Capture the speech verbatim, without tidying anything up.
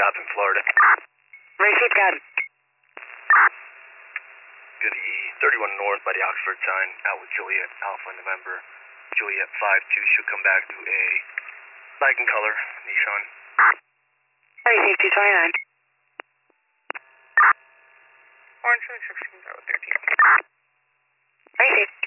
stop in Florida. Receipt, got it. Good E thirty-one north by the Oxford sign, out with Juliet Alpha November. Juliet five two should come back to a black and color Nissan. Receipt, two twenty-nine. Orange twenty-six comes out with thirteen. Receipt.